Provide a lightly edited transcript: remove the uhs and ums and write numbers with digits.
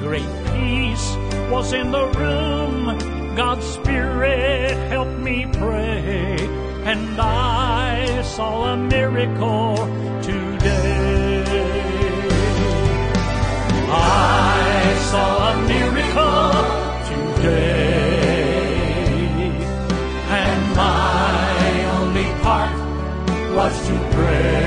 Great peace was in the room. God's Spirit helped me pray, and I saw a miracle today. I saw a miracle today, and my only part was to pray.